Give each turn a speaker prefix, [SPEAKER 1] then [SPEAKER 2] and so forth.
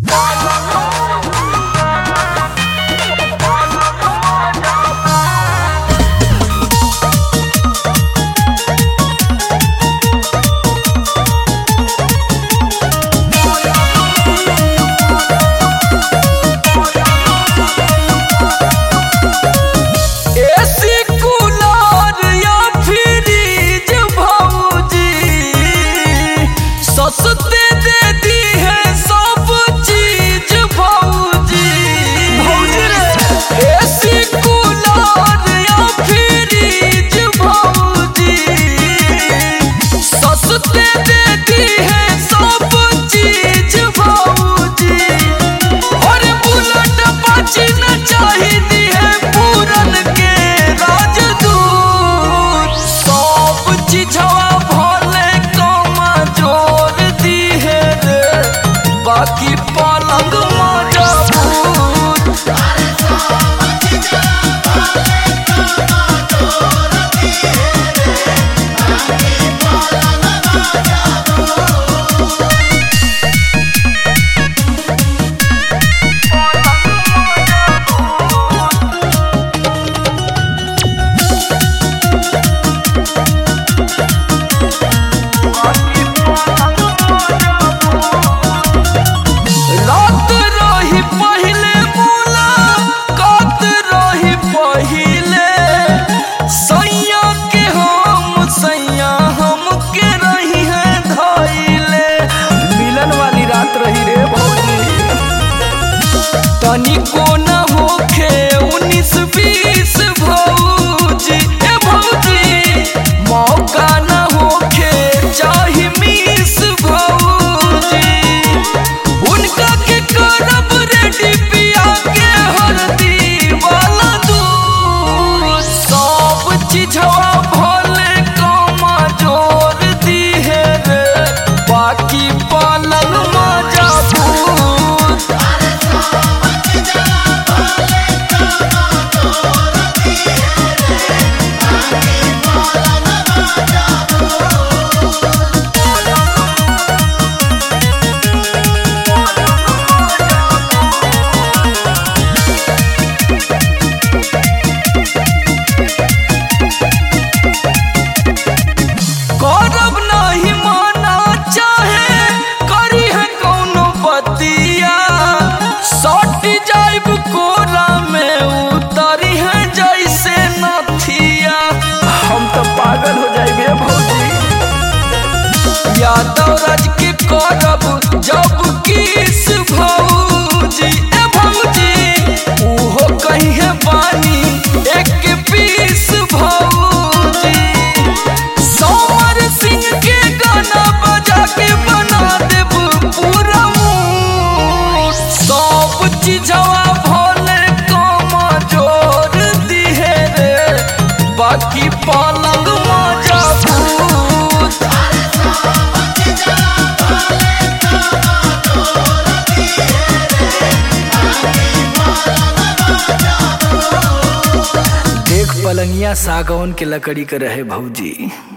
[SPEAKER 1] बाकी पलंग मजबूत तनिको न होखे 19-20 भौजी ए भौजी मौका न होखे चाहे मिस भौजी उनका के करब रेडी पिया के हरदी वाला दूध सब चीजवा भले कमा जोर दी है रे बाकी पलंग मजबूत करब नहीं माना चाहे करी है कौनो बतिया सट जाइब कोरा में उतरी है जैसे नथिया हम तो पागल हो जाइबे भौजी यादव राज के करब जब किस भौजी ए भौजी उहो कहीं है पानी एक पीस भौजी सिंह के गाना बजा के बना देब पूरा मूड सब चीजवा भोले कमा जोर दी है रे बाकी पलंग मजबूत देख पलंगिया सागौन के लकड़ी के रहे भौजी।